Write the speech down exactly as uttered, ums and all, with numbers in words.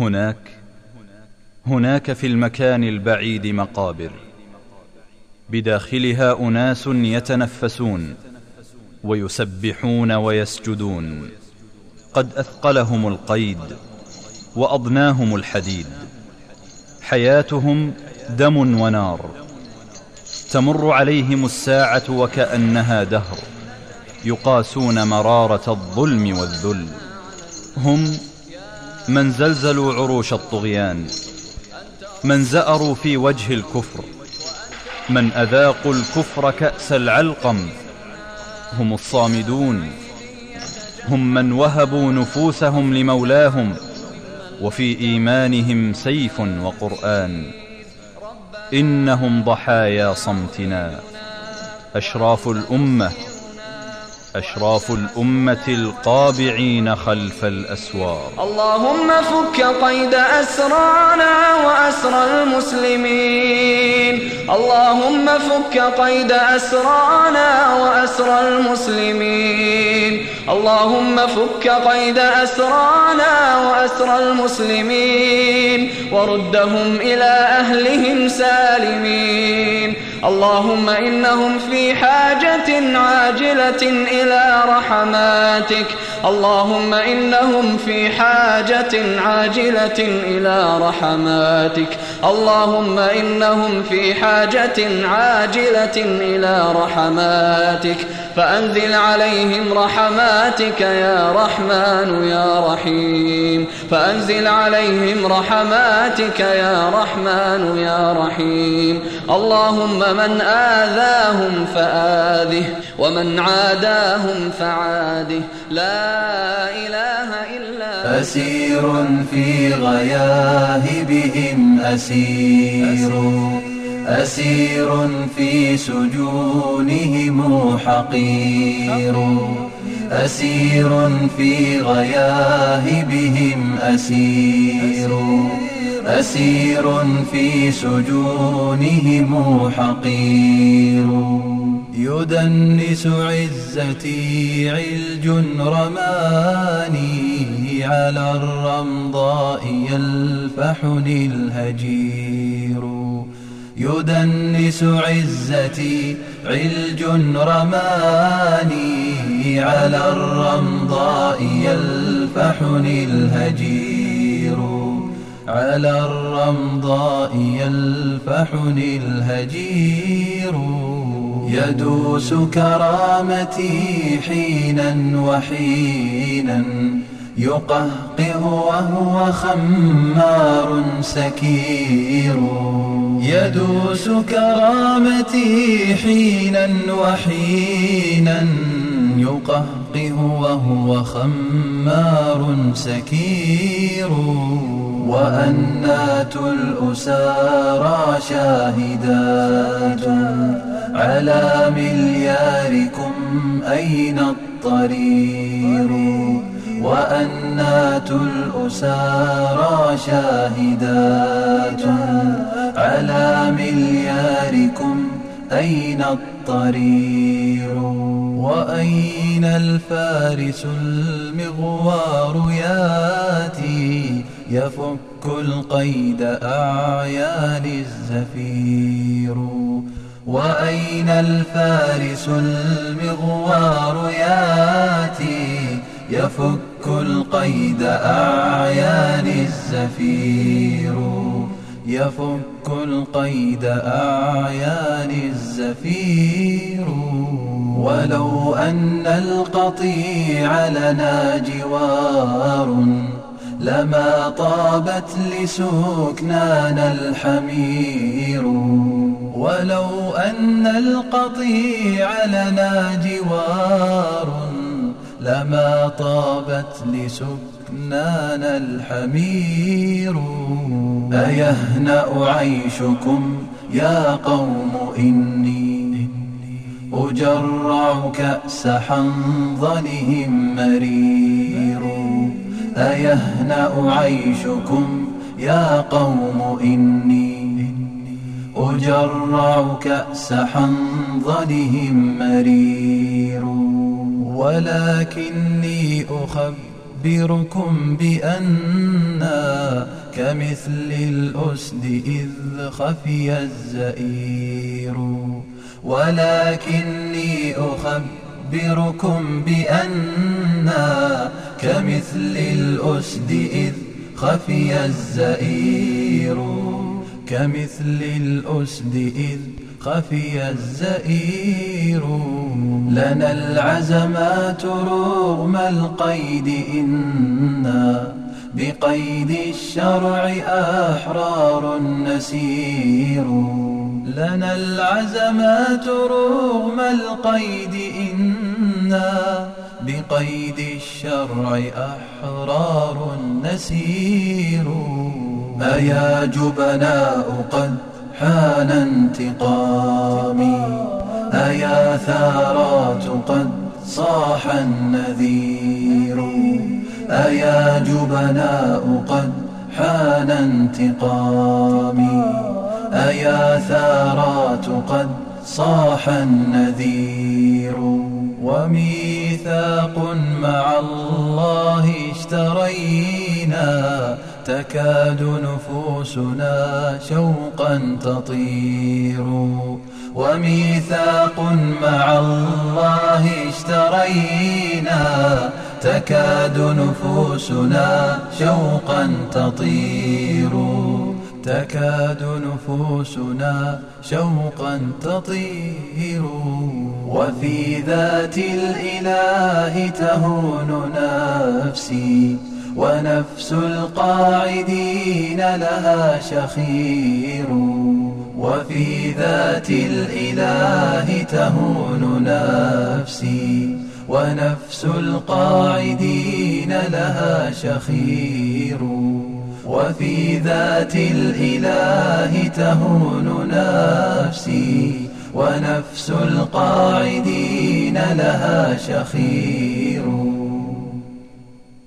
هناك هناك في المكان البعيد مقابر، بداخلها أناس يتنفسون ويسبحون ويسجدون، قد أثقلهم القيد وأضناهم الحديد، حياتهم دم ونار، تمر عليهم الساعة وكأنها دهر، يقاسون مرارة الظلم والذل. هم من زلزلوا عروش الطغيان، من زأروا في وجه الكفر، من أذاقوا الكفر كأس العلقم. هم الصامدون، هم من وهبوا نفوسهم لمولاهم، وفي إيمانهم سيف وقرآن. إنهم ضحايا صمتنا، أشراف الأمة، أشراف الأمة القابعين خلف الأسوار. اللهم فك قيد أسرانا وأسر المسلمين، اللهم فك قيد أسرانا وأسر المسلمين، اللهم فك قيد أسرانا وأسر المسلمين، وردهم إلى أهلهم سالمين. اللهم إنهم في حاجة عاجلة إلى رحماتك، اللهم إنهم في حاجة عاجلة إلى رحماتك، اللهم إنهم في حاجة عاجلة إلى رحماتك، فأنزل عليهم رحماتك يا رحمن يا رحيم، فأنزل عليهم رحماتك يا رحمن يا رحيم. اللهم من آذاهم فآذه، ومن عاداهم فعاده، لا إله إلا أسير في غياهبهم أسير، أسير في سجونهم حقير، أسير في غياهبهم أسير، أسير في سجونهم حقير. يدنس عزتي علج رماني، على الرمضاء يلفحني الهجير. يدنس عزتي علج رماني، على الرمضاء يلفحني الهجير، على الرمضاء يلفحني الهجير. يدوس كرامتي حينا وحينا، يقهقه وهو خمار سكير. يدوس كرامتي حينا وحينا، يقهقه وهو خمار سكير. وأنات الأسارى شاهدات على ملياركم أين الطرير. وأنات الأسارى شاهدات على ملياركم أين الطرير. وأين الفارس المغوار ياتي، يفك القيد أعيان الزفير. وأين الفارس المغوار ياتي، يفك القيد أعيان الزفير، يفك القيد أعيان الزفير. ولو أن القطيع لنا جوار، لما طابت لسكنانا الحمير. ولو أن القطيع لنا جوار، لما طابت لسكنانا الحمير. أيهنأ عيشكم يا قوم إني، أجرع كأس حنظلهم مرير. أيهنأ عيشكم يا قوم إني، أجرع كأس حنظلهم مرير. ولكني أخبر أخبركم بأننا كمثل الأسد إذ خفي الزئير، ولكني أخبركم بأننا كمثل الأسد إذ خفي الزئير، كمثل الأسد إذ خفي الزئير. لنا العزمات رغم القيد إنا بقيد الشرع أحرار نسير، لنا العزمات رغم القيد إنا بقيد الشرع أحرار نسير. أيا جبناء قد حان انتقامي، أيا ثارات قد صاح النذير، أيا جبناء قد حان انتقامي، أيا ثارات قد صاح النذير. وميثاق مع الله اشترينا تكاد نفوسنا شوقا تطير، وميثاق مع الله اشترينا تكاد نفوسنا شوقا تطير، تكاد نفوسنا شوقا تطير. وفي ذات الإله تهون نفسي، ونفس القاعدين لها شخير، وفي ذات الإله تهون نفسي، ونفس القاعدين لها شخير، وفي ذات الإله تهون نفسي، ونفس القاعدين لها شخير.